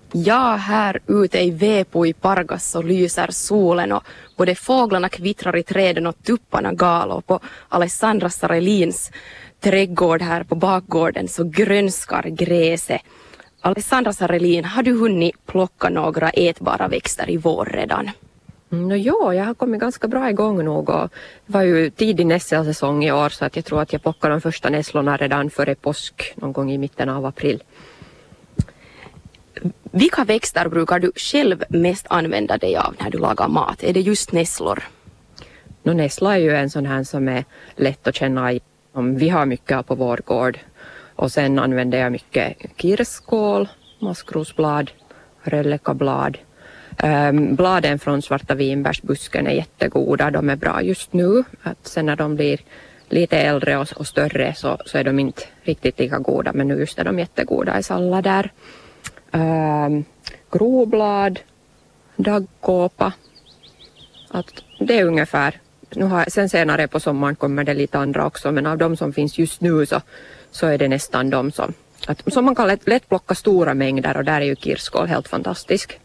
Ja, här ute i Vepo i Pargas så lyser solen och både fåglarna kvittrar i träden och tupparna gal, och på Alessandra Sarelins trädgård här på bakgården så grönskar gräset. Alessandra Sarelin, har du hunnit plocka några ätbara växter i vår redan? Ja, jag har kommit ganska bra igång nog, och det var ju tidig nässelsäsong i år så att jag tror att jag plockar de första nässlorna redan före påsk någon gång i mitten av april. Vilka växter brukar du själv mest använda dig av när du lagar mat? Är det just nässlor? Nässla är ju en sån här som är lätt att känna i. Vi har mycket på vår gård, och sen använder jag mycket kirskål, maskrosblad, röllekablad. Bladen från svarta vinbärsbusken är jättegoda, de är bra just nu. Att sen när de blir lite äldre och större så är de inte riktigt lika goda, men nu just är de jättegoda i sallader. Groblad, daggkåpa, att det är ungefär. Sen senare på sommaren kommer det lite andra också, men av de som finns just nu så är det nästan de som man kan lätt plocka stora mängder, och där är ju kirskål helt fantastisk.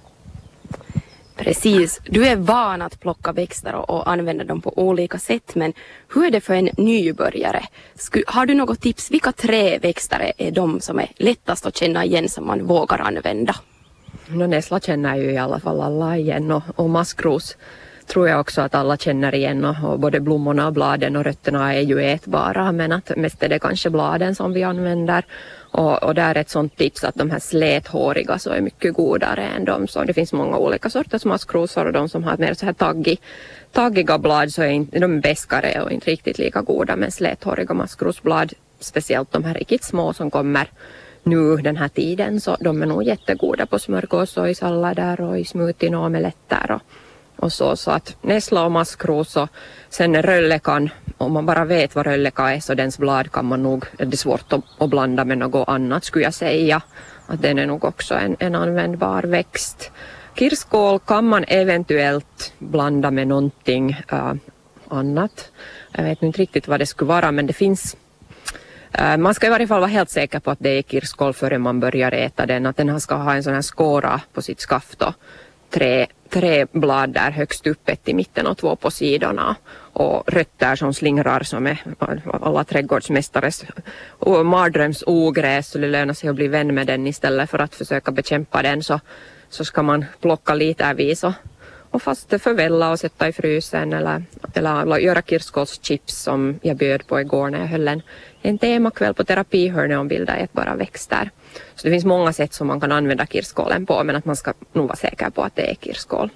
Precis, du är van att plocka växter och använda dem på olika sätt, men hur är det för en nybörjare? Har du något tips? Vilka tre växter är de som är lättast att känna igen som man vågar använda? Nässla känner ju i alla fall alla igen, och maskros tror jag också att alla känner igen, och både blommorna, bladen och rötterna är ju ätbara, men att mest är det kanske bladen som vi använder. Och där är ett sånt tips att de här släthåriga så är mycket godare än de som, det finns många olika sorters maskrosor, och de som har mer så här taggiga blad så är de bäskare och inte riktigt lika goda, men släthåriga maskrosblad, speciellt de här riktigt små som kommer nu den här tiden, så de är nog jättegoda på smörgås och i sallader och i smoothien och omeletter och så att nässla och maskros, och sen röllekan, om man bara vet vad rölleka är så dens blad kan man nog, det är svårt att blanda med något annat skulle jag säga, att den är nog också en användbar växt. Kirskål kan man eventuellt blanda med någonting annat, jag vet inte riktigt vad det skulle vara, men det finns. Man ska i varje fall vara helt säker på att det är kirskål före man börjar äta den, att den ska ha en sån här skåra på sitt skaft och tre blad där högst upp, ett i mitten och två på sidorna, och rötter som slingrar som är alla trädgårdsmästares mardrömsogräs, så det lönar sig att bli vän med den istället för att försöka bekämpa den, så ska man plocka litervis och fast förvälla och sätta i frysen eller göra kirskålschips som jag bjöd på igår när jag höll en temakväll på Terapihörne om bilda ätbara växter. Så det finns många sätt som man kan använda kirskålen på, men att man ska nog vara säker på att det är kirskål.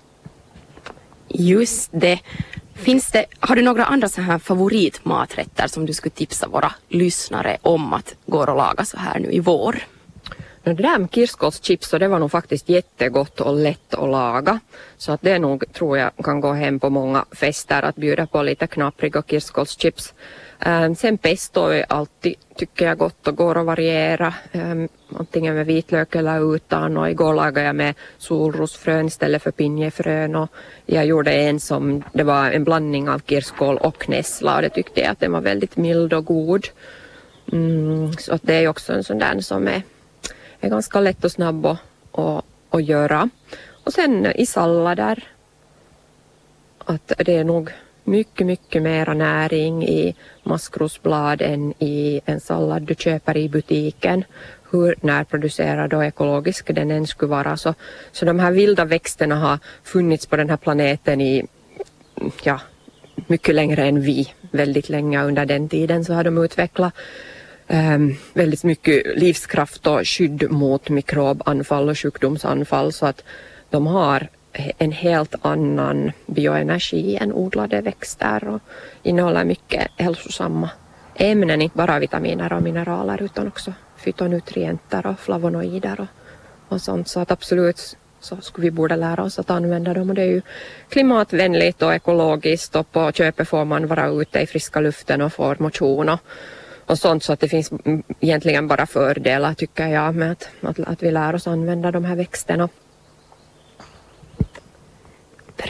Just det. Har du några andra så här favoritmaträtter som du skulle tipsa våra lyssnare om att gå och laga så här nu i vår? Det där med kirskålschips, så det var nog faktiskt jättegott och lätt att laga. Så att det nog tror jag kan gå hem på många fester att bjuda på lite knapriga kirskålschips. Sen pesto är alltid, tycker jag, gott och går att variera. Antingen med vitlök eller utan, och igår lagade jag med solrosfrön istället för pinjefrön, och jag gjorde en som det var en blandning av kirskål och nässla, och det tyckte jag att den var väldigt mild och god. Så att det är också en sån där som är ganska lätt och snabb att göra. Och sen i sallader, att det är nog mycket mera näring i maskrosblad än i en sallad du köper i butiken, hur närproducerad och ekologisk den än skulle vara. Så de här vilda växterna har funnits på den här planeten i mycket längre än vi. Väldigt länge under den tiden så har de utvecklat väldigt mycket livskraft och skydd mot mikrobanfall och sjukdomsanfall, så att de har en helt annan bioenergi än odlade växter och innehåller mycket hälsosamma ämnen, inte bara vitaminer och mineraler utan också fytonutrienter och flavonoider och sånt, så att absolut så skulle vi borde lära oss att använda dem, och det är ju klimatvänligt och ekologiskt, och på köpet får man vara ute i friska luften och får motion och sånt, så att det finns egentligen bara fördelar tycker jag med att vi lär oss använda de här växterna.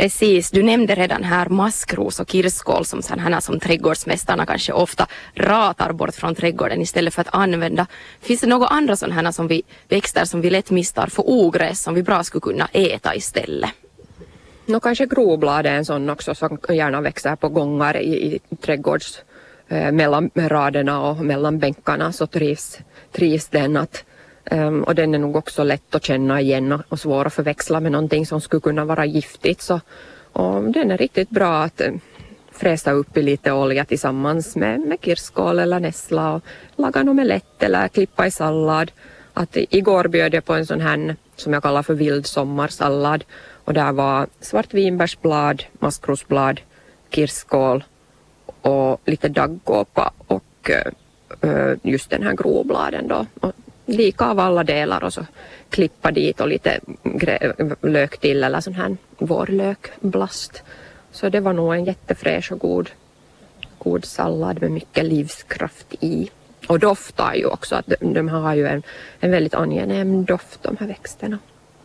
Precis, du nämnde redan här maskros och kirskål som sådana som trädgårdsmästarna kanske ofta ratar bort från trädgården istället för att använda. Finns det några andra sådana här växter som vi lätt mistar för ogräs som vi bra skulle kunna äta istället? Kanske groblad är en sån också som gärna växer på gångar i trädgårds mellan raderna och mellan bänkarna, så trivs den och den är nog också lätt att känna igen och svår att förväxla med någonting som skulle kunna vara giftigt. Och den är riktigt bra att fräsa upp i lite olja tillsammans med kirskål eller nässla och laga en omelett eller klippa i sallad. Igår bjöd jag på en sån här som jag kallar för vild sommarsallad, och där var svartvinbärsblad, maskrosblad, kirskål och lite daggkåpa och just den här grovbladen då. Och lika av alla delar och så klippa dit och lite lök till eller sån här vårlökblast. Så det var nog en jättefräsch och god sallad med mycket livskraft i. Och doftar ju också, att de har ju en väldigt angenäm doft, de här växterna.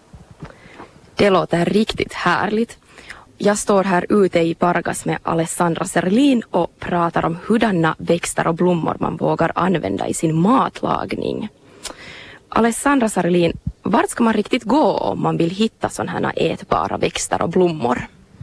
Det låter riktigt härligt. Jag står här ute i Pargas med Alessandra Serlin och pratar om hurdana växter och blommor man vågar använda i sin matlagning. Alessandra Serlin, vart ska man riktigt gå om man vill hitta sådana här ätbara växter och blommor?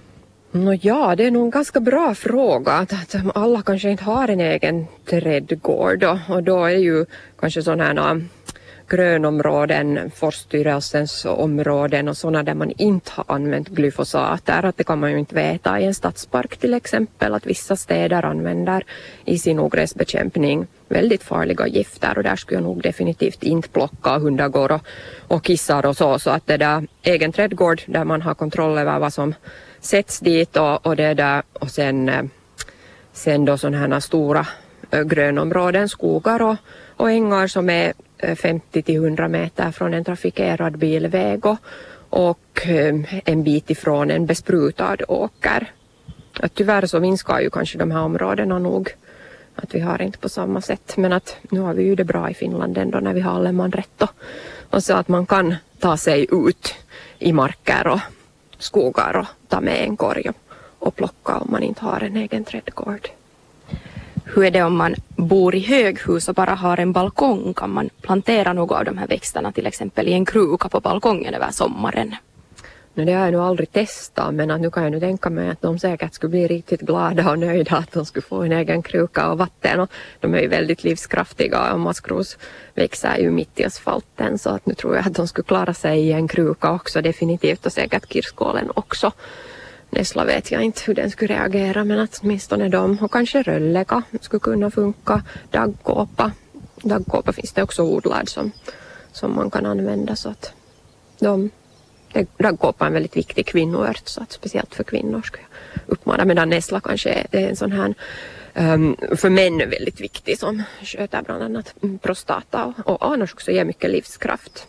Ja, det är nog en ganska bra fråga. Att alla kanske inte har en egen trädgård och då är ju kanske sådana här grönområden, Forststyrelsens områden och sådana där man inte har använt glyfosater. Att det kan man ju inte veta i en stadspark till exempel, att vissa städer använder i sin ogräsbekämpning väldigt farliga gifter, och där skulle jag nog definitivt inte plocka. Hundar går och kissar och så att det där egen trädgård där man har kontroll över vad som sätts dit och det där, och sen då sådana här stora grönområden, skogar och ängar som är 50 till 100 meter från en trafikerad bilväg och en bit ifrån en besprutad åker. Tyvärr så minskar ju kanske de här områdena nog, att vi har inte på samma sätt, men att nu har vi ju det bra i Finland ändå när vi har allemansrätt och så att man kan ta sig ut i marker och skogar och ta med en korg och plocka om man inte har en egen trädgård. Hur är det om man bor i höghus och bara har en balkong? Kan man plantera något av de här växterna till exempel i en kruka på balkongen över sommaren? Det har jag nog aldrig testat, men att nu kan jag nu tänka mig att de säkert skulle bli riktigt glada och nöjda att de skulle få en egen kruka och vatten, och de är ju väldigt livskraftiga och maskros växer ju mitt i asfalten, så att nu tror jag att de skulle klara sig i en kruka också definitivt, och säkert kirskålen också. Nässla vet jag inte hur den skulle reagera, men att åtminstone de, och kanske rölleka skulle kunna funka, daggkåpa finns det också odlad som man kan använda, så att daggkåpa är en väldigt viktig kvinnoört, så att speciellt för kvinnor skulle jag uppmana, medan nässla kanske är en sån här för män väldigt viktig som sköter bland annat prostata och annars också ger mycket livskraft.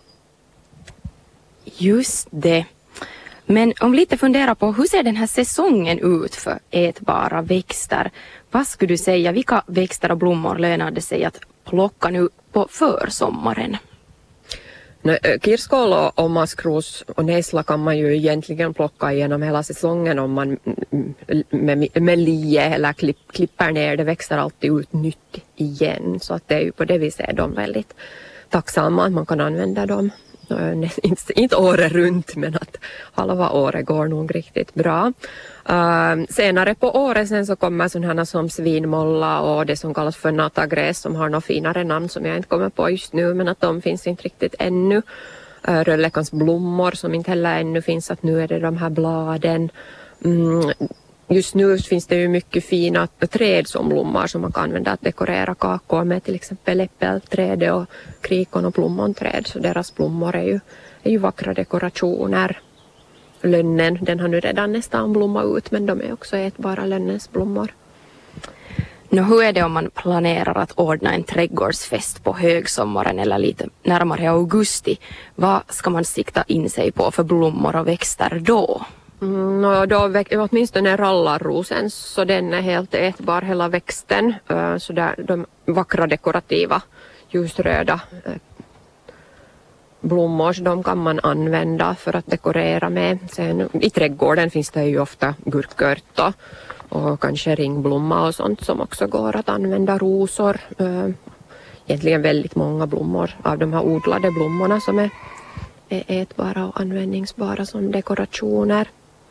Just det. Men om vi lite funderar på hur ser den här säsongen ut för ätbara växter? Vad skulle du säga, vilka växter och blommor lönar det sig att plocka nu på försommaren? Kirskål och maskros och nässla kan man ju egentligen plocka genom hela säsongen om man med lie eller klipper ner. Det växer alltid ut nytt igen, så att det är ju på det viset är de väldigt tacksamma att man kan använda dem. Inte året runt, men att halva året går nog riktigt bra. Senare på året sen så kommer sådana som svinmolla och det som kallas för natagräs som har några finare namn som jag inte kommer på just nu, men att de finns inte riktigt ännu. Röllekans blommor som inte heller ännu finns, att nu är det de här bladen. Just nu finns det ju mycket fina träd som blommar som man kan använda att dekorera kakor med, till exempel äppelträd och krikon och plommonträd, så deras blommor är ju vackra dekorationer. Lönnen, den har nu redan nästan blommat ut, men de är också ätbara, lönnens blommor. Hur är det om man planerar att ordna en trädgårdsfest på högsommaren eller lite närmare augusti? Vad ska man sikta in sig på för blommor och växter då? Då åtminstone rallarrosen, så den är helt ätbar hela växten. Så där, de vackra dekorativa ljusröda blommor, så de kan man använda för att dekorera med. Sen i trädgården finns det ju ofta gurkört och kanske ringblomma och sånt som också går att använda, rosor. Egentligen väldigt många blommor av de här odlade blommorna som är ätbara och användningsbara som dekorationer.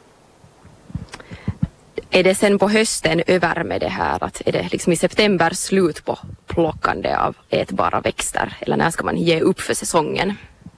Är det sen på hösten över med det här? Att är det liksom i september slut på plockande av ätbara växter? Eller när ska man ge upp för säsongen?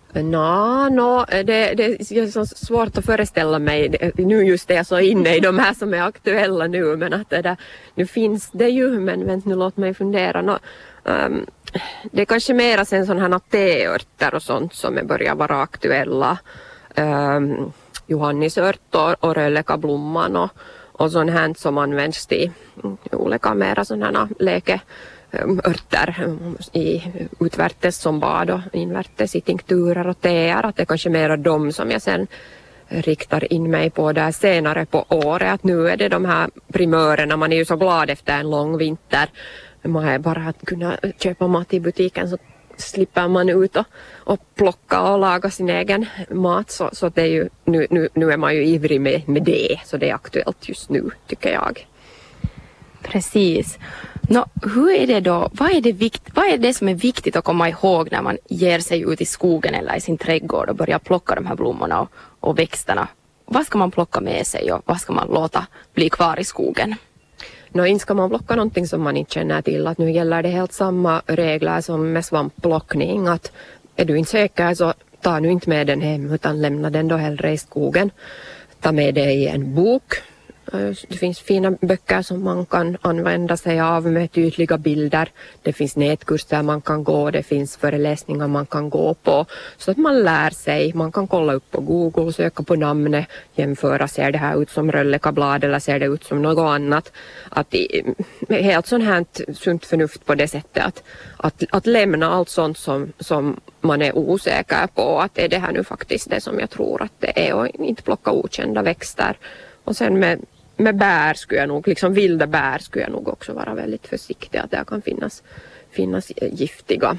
Det är så svårt att föreställa mig nu just det jag så inne i de här som är aktuella nu, men att nu finns det ju, men nu låt mig fundera. Det är kanske mera sen sådana här teörter och sånt som är börjar vara aktuella. Johannisört och röllekablomman och sånt här som används till olika mera sådana läkeörter i utvärtes som bad och invärtes i tinkturer och teer. Att det är kanske mera de som jag sen riktar in mig på där senare på året. Att nu är det de här primörerna, man är ju så glad efter en lång vinter. Man är bara att kunna köpa mat i butiken så slipper man ut och plocka och laga sin egen mat. Så det är ju, nu är man ju ivrig med det, så det är aktuellt just nu tycker jag. Precis. Hur är det då? Vad är det som är viktigt att komma ihåg när man ger sig ut i skogen eller i sin trädgård och börjar plocka de här blommorna och växterna? Vad ska man plocka med sig och vad ska man låta bli kvar i skogen? Inte ska man plocka någonting som man inte känner till. Att nu gäller det helt samma regler som med svampplockning. Att är du inte säker så ta nu inte med den hem utan lämna den då hellre i skogen. Ta med det i en bok. Det finns fina böcker som man kan använda sig av med tydliga bilder. Det finns nätkurser man kan gå, det finns föreläsningar man kan gå på. Så att man lär sig, man kan kolla upp på Google, söka på namnet, jämföra, ser det här ut som röllekablad eller ser det ut som något annat. Att helt sånt här sunt förnuft på det sättet att lämna allt sånt som man är osäker på. Att är det här nu faktiskt det som jag tror att det är, och inte plocka okända växter. Och sen med bär skulle jag nog, liksom vilda bär skulle jag nog också vara väldigt försiktig, att det kan finnas giftiga.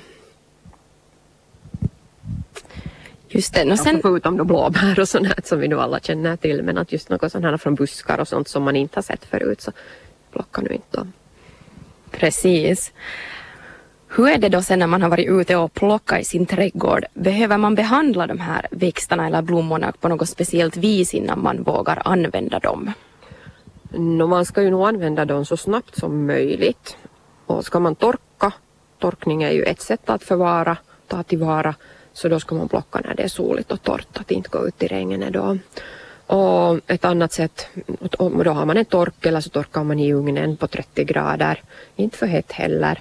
Just det. Och sen, förutom då blåbär och sånt här som vi nu alla känner till, men att just något sånt här från buskar och sånt som man inte har sett förut så plockar nu inte dem. Precis. Hur är det då sen när man har varit ute och plockat i sin trädgård? Behöver man behandla de här växterna eller blommorna på något speciellt vis innan man vågar använda dem? Man ska ju nog använda dem så snabbt som möjligt. Och ska man torkning är ju ett sätt att ta tillvara. Så då ska man plocka när det är soligt och torrt, att inte gå ut i regnet då. Och ett annat sätt, då har man en tork eller så torkar man i ugnen på 30 grader. Inte för hett heller.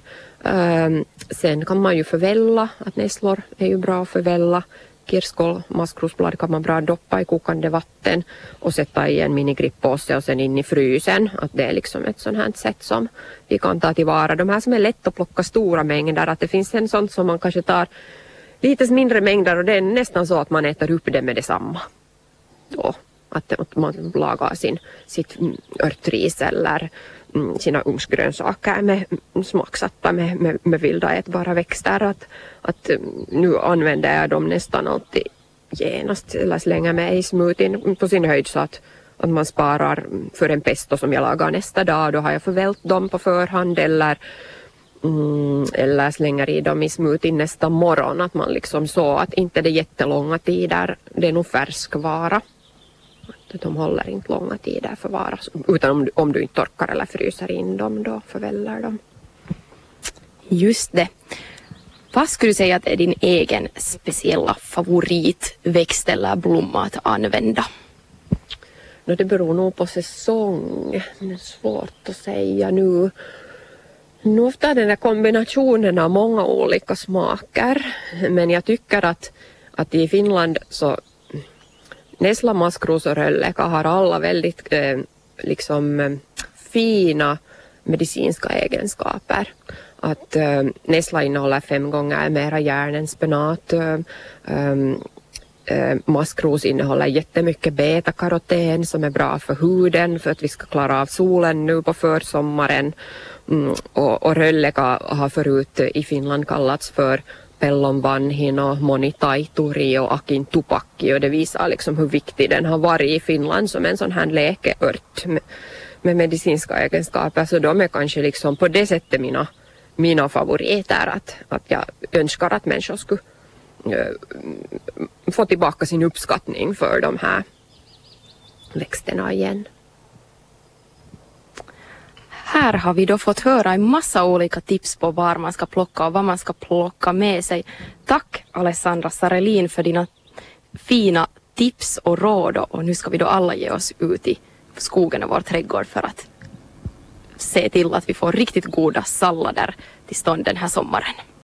Sen kan man ju förvälla, att nässlor är ju bra att förvälla. Kirskål, maskrosblad kan man bra doppa i kokande vatten och sätta i en minigrippåse och sen in i frysen. Att det är liksom ett sånt här sätt som vi kan ta tillvara. De här som är lätt att plocka stora mängder, att det finns en sån som man kanske tar lite mindre mängder och det är nästan så att man äter upp det med detsamma. Då, att man lagar sitt örtris eller sina ugnsgrönsaker med smaksatta med vilda ätbara växter. Att nu använder jag dem nästan alltid genast eller slänger med i smoothien på sin höjd så att man sparar för en pesto som jag lagar nästa dag. Då har jag förvält dem på förhand eller slänger i dem i smoothien nästa morgon. Att man liksom så att inte det är jättelånga tider, det är nog färskvara. De håller inte långa tider för vara, utan om du inte torkar eller fryser in dem då förväller de. Just det. Vad skulle du säga att är din egen speciella favoritväxt eller blomma att använda? Det beror nog på säsong. Det är svårt att säga nu. Nu ofta den där kombinationen av många olika smaker. Men jag tycker att i Finland så nässla, maskros och rölleka har alla väldigt fina medicinska egenskaper. Att nässla innehåller 5 gånger mera järn än spenat. Maskros innehåller jättemycket beta-karoten som är bra för huden för att vi ska klara av solen nu på försommaren. Och rölleka har förut i Finland kallats för Pellon vanhin och Moni Taituri och Akin Tupakki, och det visar liksom hur viktig den har varit i Finland som en sån här läkeört med medicinska egenskaper. Så de är kanske liksom på det sättet mina favoriter, att jag önskar att människor skulle få tillbaka sin uppskattning för de här växterna igen. Här har vi då fått höra en massa olika tips på var man ska plocka och vad man ska plocka med sig. Tack Alessandra Sarelin för dina fina tips och råd, och nu ska vi då alla ge oss ut i skogen och vår trädgård för att se till att vi får riktigt goda sallader till stånd den här sommaren.